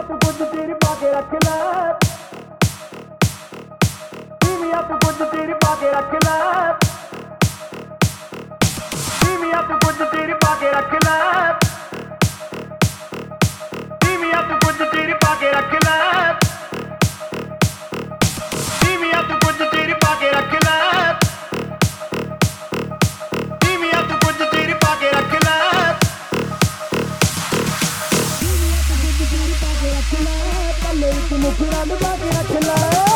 ਤੂੰ ਕੁਝ ਚਿਰ ਪਾ ਕੇ ਰੱਖ ਲੈ, ਤੀਵੀਆਂ ਤੂੰ ਕੁਝ ਚਿਰ ਪਾ ਕੇ ਰੱਖ ਲੈ, ਤੀਵੀਆਂ ਤੂੰ ਕੁਝ ਚਿਰ ਪਾ ਕੇ ਰੱਖ ਲੈ, ਤੀਵੀਆਂ ਤੂੰ ਕੁਝ ਚਿਰ ਪਾ ਕੇ ਰੱਖ ਲੈ, ਤੀਵੀਆਂ ਤੂੰ ਕੁਝ ਚਿਰ ਪਾ ਕੇ ਰੱਖ ਲੈ, ਤੀਵੀਆਂ ਤੂੰ ਕੁਝ ਚਿਰ ਪਾ ਕੇ ਰੱਖ ਲੈ, ਪੱਲੇ ਵਿੱਚ ਮੁਖੜਾ ਲੁਕਾ ਕੇ ਰੱਖ ਲੈ।